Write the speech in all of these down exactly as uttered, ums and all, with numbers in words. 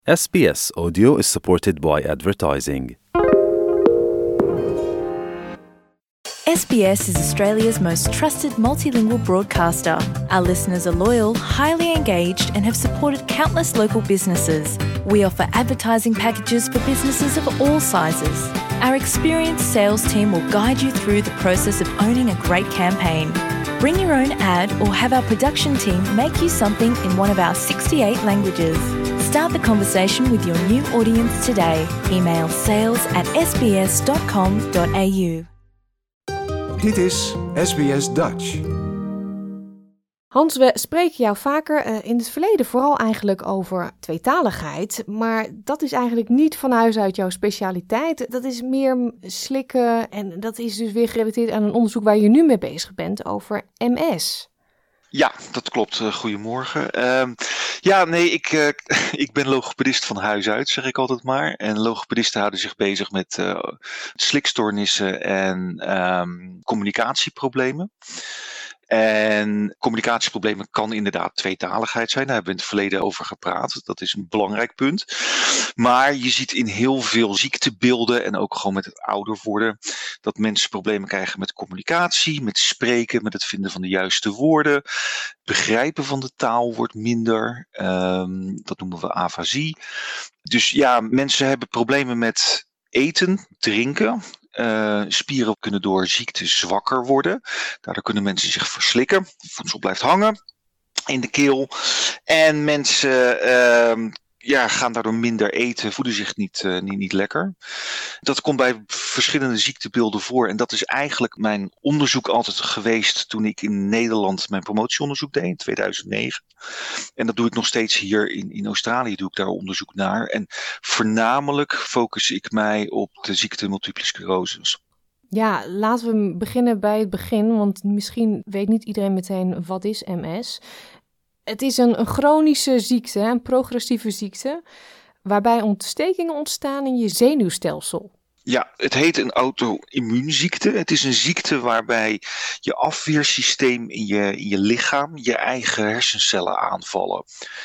S B S Audio is supported by advertising. S B S is Australia's most trusted multilingual broadcaster. Our listeners are loyal, highly engaged, and have supported countless local businesses. We offer advertising packages for businesses of all sizes. Our experienced sales team will guide you through the process of owning a great campaign. Bring your own ad or have our production team make you something in one of our sixty-eight languages. Start the conversation with your new audience today. Email sales at s b s dot com dot a u. Dit is S B S Dutch. Hans, we spreken jou vaker uh, in het verleden vooral eigenlijk over tweetaligheid. Maar dat is eigenlijk niet van huis uit jouw specialiteit. Dat is meer slikken en dat is dus weer gerelateerd aan een onderzoek waar je nu mee bezig bent over M S. Ja, dat klopt. Uh, goedemorgen. Uh, ja, nee, ik, uh, ik ben logopedist van huis uit, zeg ik altijd maar. En logopedisten houden zich bezig met uh, slikstoornissen en um, communicatieproblemen. En communicatieproblemen kan inderdaad tweetaligheid zijn. Daar hebben we in het verleden over gepraat. Dat is een belangrijk punt. Maar je ziet in heel veel ziektebeelden en ook gewoon met het ouder worden dat mensen problemen krijgen met communicatie, met spreken, met het vinden van de juiste woorden. Begrijpen van de taal wordt minder. Um, dat noemen we afasie. Dus ja, mensen hebben problemen met eten, drinken. Uh, spieren kunnen door ziekte zwakker worden. Daardoor kunnen mensen zich verslikken. Voedsel blijft hangen in de keel. En mensen uh, ja, gaan daardoor minder eten, voeden zich niet, uh, niet, niet lekker. Dat komt bij verschillende ziektebeelden voor. En dat is eigenlijk mijn onderzoek altijd geweest toen ik in Nederland mijn promotieonderzoek deed in tweeduizend negen. En dat doe ik nog steeds hier in, in Australië, doe ik daar onderzoek naar. En voornamelijk focus ik mij op de ziekte multiple sclerose. Ja, laten we beginnen bij het begin, want misschien weet niet iedereen meteen wat is M S. Het is een, een chronische ziekte, een progressieve ziekte, waarbij ontstekingen ontstaan in je zenuwstelsel. Ja, het heet een auto-immuunziekte. Het is een ziekte waarbij je afweersysteem in je, in je lichaam je eigen hersencellen aanvallen.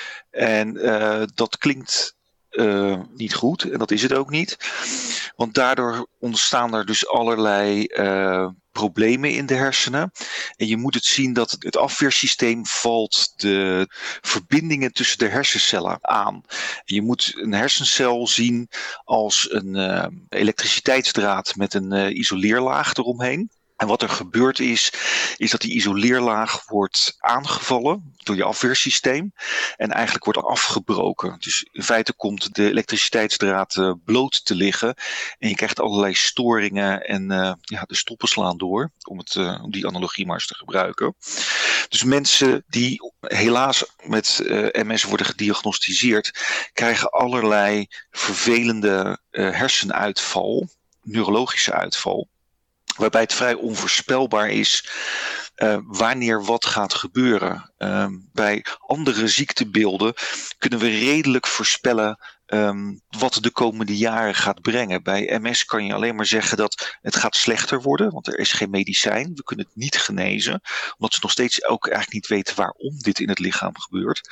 En uh, dat klinkt uh, niet goed en dat is het ook niet. Want daardoor ontstaan er dus allerlei uh, problemen in de hersenen. En je moet het zien dat het afweersysteem valt de verbindingen tussen de hersencellen aan. En je moet een hersencel zien als een uh, elektriciteitsdraad met een uh, isoleerlaag eromheen. En wat er gebeurd is, is dat die isoleerlaag wordt aangevallen door je afweersysteem en eigenlijk wordt afgebroken. Dus in feite komt de elektriciteitsdraad uh, bloot te liggen en je krijgt allerlei storingen en uh, ja, de stoppen slaan door, om, het, uh, om die analogie maar eens te gebruiken. Dus mensen die helaas met uh, M S worden gediagnosticeerd, krijgen allerlei vervelende uh, hersenuitval, neurologische uitval. Waarbij het vrij onvoorspelbaar is uh, wanneer wat gaat gebeuren. Uh, bij andere ziektebeelden kunnen we redelijk voorspellen um, wat de komende jaren gaat brengen. Bij M S kan je alleen maar zeggen dat het gaat slechter worden, want er is geen medicijn. We kunnen het niet genezen, omdat we nog steeds ook eigenlijk niet weten waarom dit in het lichaam gebeurt.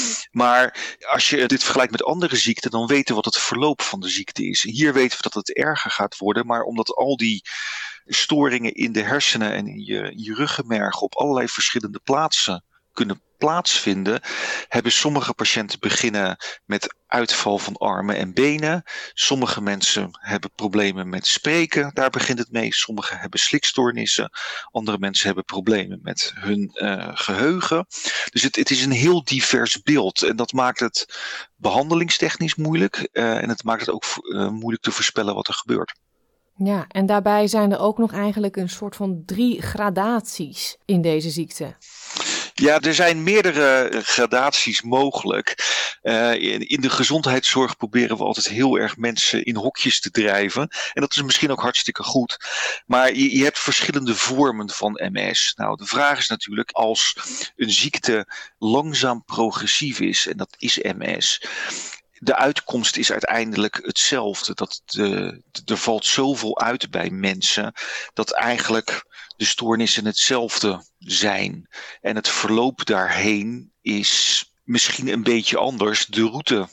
Maar als je dit vergelijkt met andere ziekten, dan weten we wat het verloop van de ziekte is. Hier weten we dat het erger gaat worden, maar omdat al die storingen in de hersenen en in je, in je ruggenmerg op allerlei verschillende plaatsen kunnen plaatsvinden, hebben sommige patiënten beginnen met uitval van armen en benen. Sommige mensen hebben problemen met spreken, daar begint het mee. Sommigen hebben slikstoornissen. Andere mensen hebben problemen met hun uh, geheugen. Dus het, het is een heel divers beeld en dat maakt het behandelingstechnisch moeilijk uh, en het maakt het ook uh, moeilijk te voorspellen wat er gebeurt. Ja, en daarbij zijn er ook nog eigenlijk een soort van drie gradaties in deze ziekte. Ja, er zijn meerdere gradaties mogelijk. Uh, in, in de gezondheidszorg proberen we altijd heel erg mensen in hokjes te drijven. En dat is misschien ook hartstikke goed. Maar je, je hebt verschillende vormen van M S. Nou, de vraag is natuurlijk, als een ziekte langzaam progressief is, en dat is M S, de uitkomst is uiteindelijk hetzelfde. Dat de, de, er valt zoveel uit bij mensen dat eigenlijk de stoornissen hetzelfde zijn. En het verloop daarheen is misschien een beetje anders. De route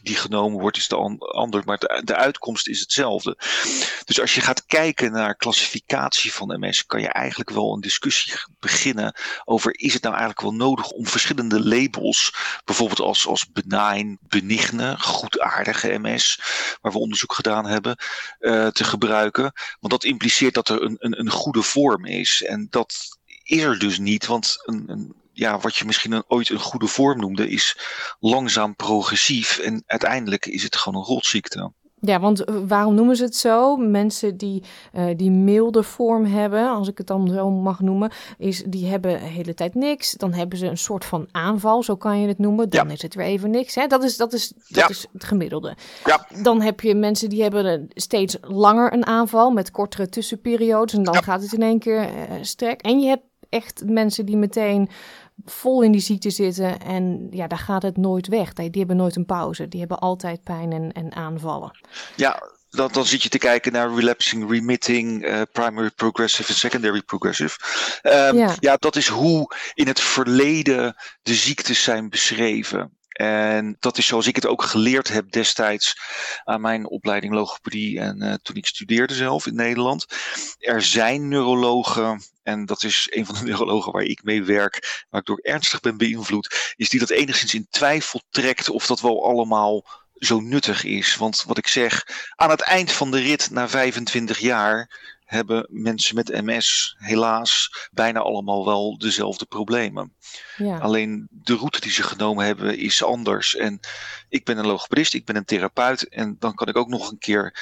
die genomen wordt is de an- ander, maar de, de uitkomst is hetzelfde. Dus als je gaat kijken naar klassificatie van M S, kan je eigenlijk wel een discussie beginnen over, is het nou eigenlijk wel nodig om verschillende labels, bijvoorbeeld als, als benign, benigne, goedaardige M S, waar we onderzoek gedaan hebben, uh, te gebruiken. Want dat impliceert dat er een, een, een goede vorm is. En dat is er dus niet, want een, een, ja, wat je misschien een, ooit een goede vorm noemde, is langzaam progressief. En uiteindelijk is het gewoon een rotziekte. Ja, want waarom noemen ze het zo? Mensen die uh, die milde vorm hebben, als ik het dan zo mag noemen, is die hebben de hele tijd niks. Dan hebben ze een soort van aanval, zo kan je het noemen. Dan ja. is het weer even niks. Hè? Dat is, dat is, dat ja. is het gemiddelde. Ja. Dan heb je mensen die hebben steeds langer een aanval met kortere tussenperiodes. En dan ja. gaat het in één keer uh, strek. En je hebt echt mensen die meteen vol in die ziekte zitten en ja, daar gaat het nooit weg. Die hebben nooit een pauze. Die hebben altijd pijn en, en aanvallen. Ja, dan, dan zit je te kijken naar relapsing, remitting, uh, primary progressive en secondary progressive. Um, ja. ja, dat is hoe in het verleden de ziektes zijn beschreven. En dat is zoals ik het ook geleerd heb destijds aan mijn opleiding logopedie en uh, toen ik studeerde zelf in Nederland. Er zijn neurologen, en dat is een van de neurologen waar ik mee werk, waar ik door ernstig ben beïnvloed, is die dat enigszins in twijfel trekt of dat wel allemaal zo nuttig is. Want wat ik zeg, aan het eind van de rit na vijfentwintig jaar hebben mensen met M S helaas bijna allemaal wel dezelfde problemen. Ja. Alleen de route die ze genomen hebben is anders. En ik ben een logopedist, ik ben een therapeut. En dan kan ik ook nog een keer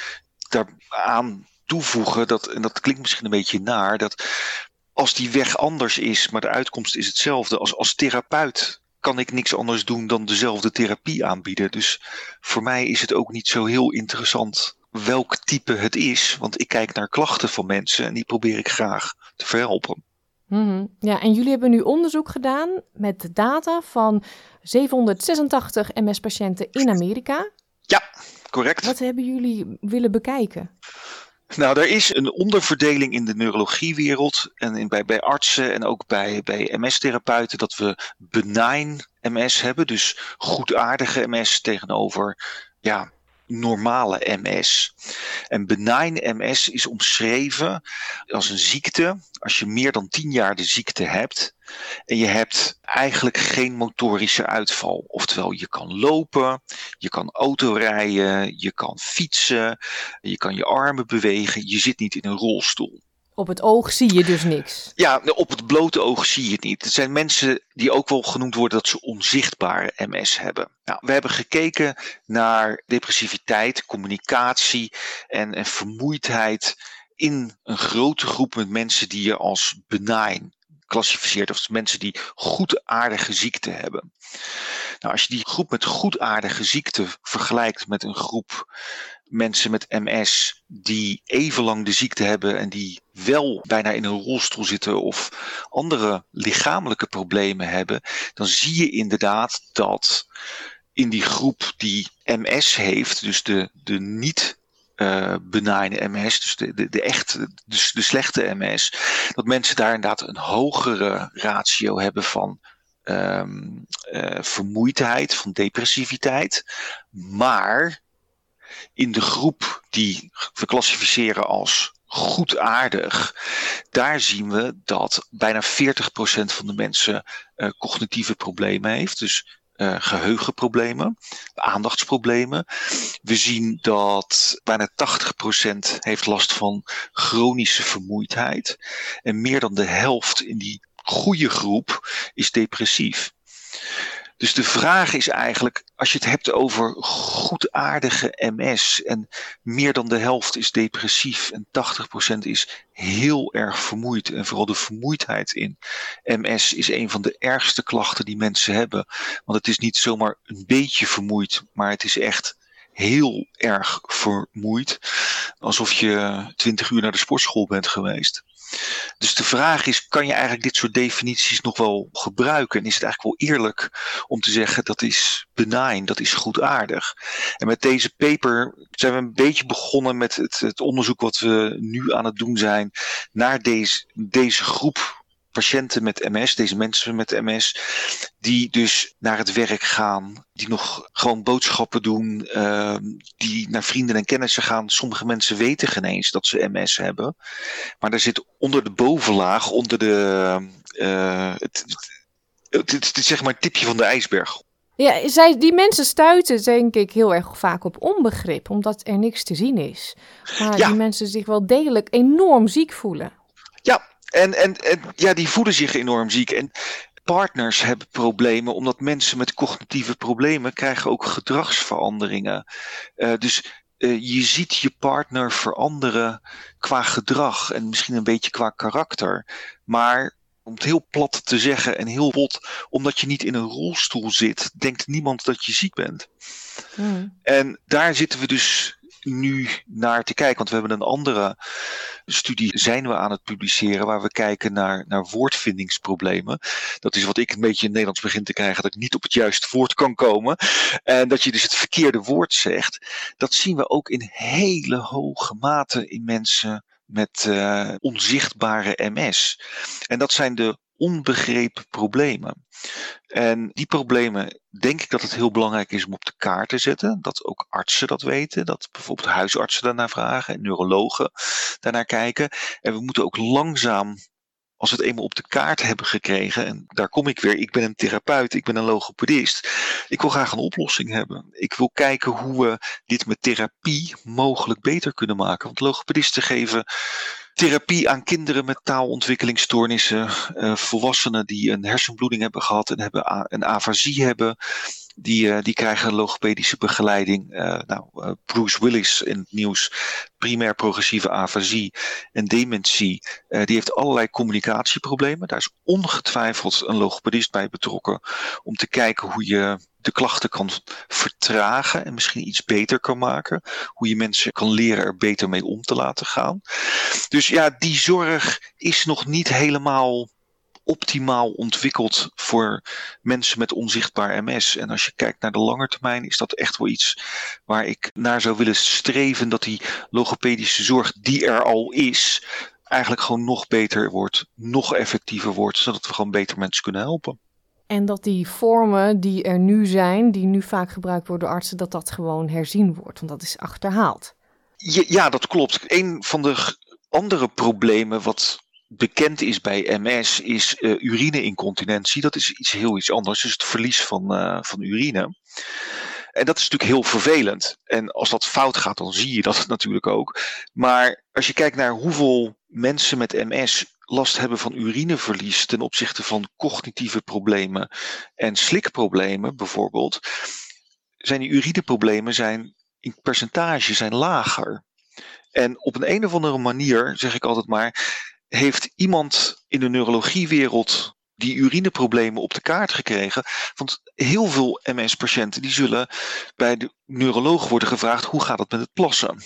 daaraan toevoegen, dat, en dat klinkt misschien een beetje naar, dat als die weg anders is, maar de uitkomst is hetzelfde, als, als therapeut kan ik niks anders doen dan dezelfde therapie aanbieden. Dus voor mij is het ook niet zo heel interessant welk type het is, want ik kijk naar klachten van mensen en die probeer ik graag te verhelpen. Mm-hmm. Ja, en jullie hebben nu onderzoek gedaan met de data van zevenhonderdzesentachtig M S-patiënten in Amerika. Ja, correct. Wat hebben jullie willen bekijken? Nou, er is een onderverdeling in de neurologiewereld en in, bij, bij artsen en ook bij, bij M S-therapeuten dat we benign M S hebben, dus goedaardige M S tegenover ja, normale M S. En benign M S is omschreven als een ziekte, als je meer dan tien jaar de ziekte hebt en je hebt eigenlijk geen motorische uitval. Oftewel, je kan lopen, je kan autorijden, je kan fietsen, je kan je armen bewegen, je zit niet in een rolstoel. Op het oog zie je dus niks. Ja, op het blote oog zie je het niet. Het zijn mensen die ook wel genoemd worden dat ze onzichtbare M S hebben. Nou, we hebben gekeken naar depressiviteit, communicatie en, en vermoeidheid in een grote groep met mensen die je als benign klassificeert, of mensen die goedaardige ziekte hebben. Nou, als je die groep met goedaardige ziekte vergelijkt met een groep mensen met M S die even lang de ziekte hebben en die wel bijna in een rolstoel zitten of andere lichamelijke problemen hebben, dan zie je inderdaad dat in die groep die M S heeft, dus de, de niet Uh, benign M S, dus de, de, de echte, dus de slechte M S, dat mensen daar inderdaad een hogere ratio hebben van um, uh, vermoeidheid, van depressiviteit. Maar in de groep die we klassificeren als goedaardig, daar zien we dat bijna veertig procent van de mensen uh, cognitieve problemen heeft, dus Uh, geheugenproblemen, aandachtsproblemen. We zien dat bijna tachtig procent heeft last van chronische vermoeidheid. En meer dan de helft in die goede groep is depressief. Dus de vraag is eigenlijk, als je het hebt over goedaardige M S en meer dan de helft is depressief en tachtig procent is heel erg vermoeid. En vooral de vermoeidheid in M S is een van de ergste klachten die mensen hebben. Want het is niet zomaar een beetje vermoeid, maar het is echt heel erg vermoeid. Alsof je twintig uur naar de sportschool bent geweest. Dus de vraag is, kan je eigenlijk dit soort definities nog wel gebruiken? En is het eigenlijk wel eerlijk om te zeggen dat is benign, dat is goedaardig? En met deze paper zijn we een beetje begonnen met het, het onderzoek wat we nu aan het doen zijn naar deze, deze groep patiënten met M S, deze mensen met M S, die dus naar het werk gaan, die nog gewoon boodschappen doen, uh, die naar vrienden en kennissen gaan. Sommige mensen weten geen eens dat ze M S hebben. Maar daar zit onder de bovenlaag, onder de, uh, het, het, het, het is zeg maar het tipje van de ijsberg. Ja, zij, die mensen stuiten denk ik heel erg vaak op onbegrip, omdat er niks te zien is. Maar ja. die mensen zich wel degelijk enorm ziek voelen. Ja, en, en, en ja, die voelen zich enorm ziek. En partners hebben problemen, omdat mensen met cognitieve problemen krijgen ook gedragsveranderingen. Uh, dus uh, je ziet je partner veranderen qua gedrag en misschien een beetje qua karakter. Maar om het heel plat te zeggen en heel bot, omdat je niet in een rolstoel zit, denkt niemand dat je ziek bent. Hmm. En daar zitten we dus nu naar te kijken, want we hebben een andere studie zijn we aan het publiceren waar we kijken naar, naar woordvindingsproblemen. Dat is wat ik een beetje in het Nederlands begin te krijgen, dat ik niet op het juiste woord kan komen en dat je dus het verkeerde woord zegt. Dat zien we ook in hele hoge mate in mensen met uh, onzichtbare M S. En dat zijn de onbegrepen problemen. En die problemen denk ik dat het heel belangrijk is om op de kaart te zetten. Dat ook artsen dat weten. Dat bijvoorbeeld huisartsen daarnaar vragen en neurologen daarnaar kijken. En we moeten ook langzaam, als we het eenmaal op de kaart hebben gekregen, en daar kom ik weer, ik ben een therapeut, ik ben een logopedist. Ik wil graag een oplossing hebben. Ik wil kijken hoe we dit met therapie mogelijk beter kunnen maken. Want logopedisten geven therapie aan kinderen met taalontwikkelingsstoornissen, uh, volwassenen die een hersenbloeding hebben gehad en hebben a- een afasie hebben. Die, uh, die krijgen logopedische begeleiding. Uh, nou, uh, Bruce Willis in het nieuws, primair progressieve afasie en dementie. Uh, die heeft allerlei communicatieproblemen. Daar is ongetwijfeld een logopedist bij betrokken om te kijken hoe je de klachten kan vertragen en misschien iets beter kan maken. Hoe je mensen kan leren er beter mee om te laten gaan. Dus ja, die zorg is nog niet helemaal optimaal ontwikkeld voor mensen met onzichtbaar M S. En als je kijkt naar de lange termijn is dat echt wel iets waar ik naar zou willen streven, dat die logopedische zorg die er al is eigenlijk gewoon nog beter wordt, nog effectiever wordt, zodat we gewoon beter mensen kunnen helpen. En dat die vormen die er nu zijn, die nu vaak gebruikt worden door artsen, dat dat gewoon herzien wordt, want dat is achterhaald. Ja, ja, dat klopt. Een van de g- andere problemen wat bekend is bij M S is uh, urine-incontinentie. Dat is iets heel iets anders, dus het verlies van, uh, van urine. En dat is natuurlijk heel vervelend. En als dat fout gaat, dan zie je dat natuurlijk ook. Maar als je kijkt naar hoeveel mensen met M S last hebben van urineverlies ten opzichte van cognitieve problemen en slikproblemen bijvoorbeeld, zijn die urineproblemen zijn in percentage zijn lager. En op een, een of andere manier, zeg ik altijd maar, heeft iemand in de neurologiewereld die urineproblemen op de kaart gekregen. Want heel veel M S-patiënten die zullen bij de neuroloog worden gevraagd, hoe gaat het met het plassen?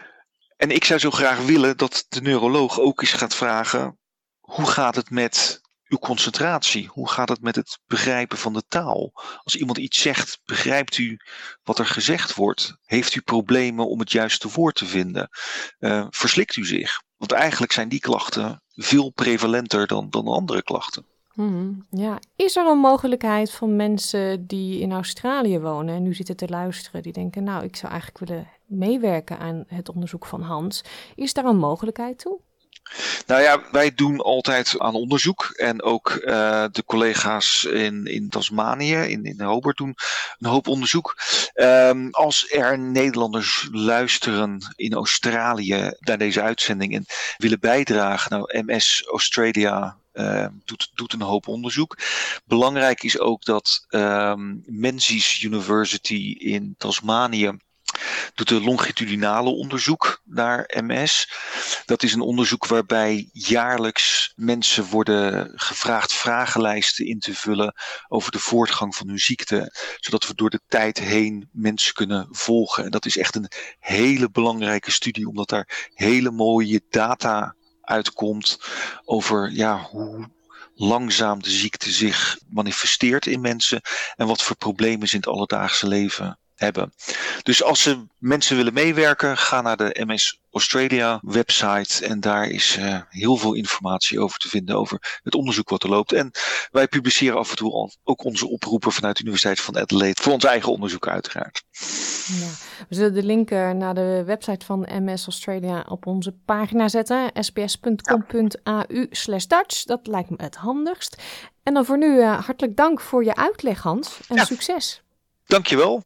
En ik zou zo graag willen dat de neuroloog ook eens gaat vragen, hoe gaat het met uw concentratie? Hoe gaat het met het begrijpen van de taal? Als iemand iets zegt, begrijpt u wat er gezegd wordt? Heeft u problemen om het juiste woord te vinden? Uh, verslikt u zich? Want eigenlijk zijn die klachten veel prevalenter dan, dan andere klachten. Hmm, ja. Is er een mogelijkheid van mensen die in Australië wonen en nu zitten te luisteren, die denken, nou, ik zou eigenlijk willen meewerken aan het onderzoek van Hans. Is daar een mogelijkheid toe? Nou ja, wij doen altijd aan onderzoek en ook uh, de collega's in, in Tasmanië, in, in Hobart doen een hoop onderzoek. Um, als er Nederlanders luisteren in Australië naar deze uitzending en willen bijdragen, nou M S Australia Uh, doet, doet een hoop onderzoek. Belangrijk is ook dat um, Menzies University in Tasmanië doet een longitudinale onderzoek naar M S. Dat is een onderzoek waarbij jaarlijks mensen worden gevraagd vragenlijsten in te vullen over de voortgang van hun ziekte, zodat we door de tijd heen mensen kunnen volgen. En dat is echt een hele belangrijke studie, omdat daar hele mooie data uitkomt over ja, hoe langzaam de ziekte zich manifesteert in mensen en wat voor problemen ze in het alledaagse leven hebben. Dus als ze mensen willen meewerken, ga naar de M S Australia website en daar is uh, heel veel informatie over te vinden over het onderzoek wat er loopt. En wij publiceren af en toe al, ook onze oproepen vanuit de Universiteit van Adelaide voor ons eigen onderzoek uiteraard. Ja, we zullen de link naar de website van M S Australia op onze pagina zetten, sbs.com.au slash Dutch. Dat lijkt me het handigst. En dan voor nu uh, hartelijk dank voor je uitleg, Hans, en ja. Succes. Dankjewel.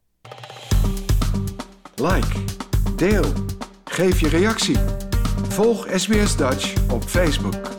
Like, deel, geef je reactie. Volg S B S Dutch op Facebook.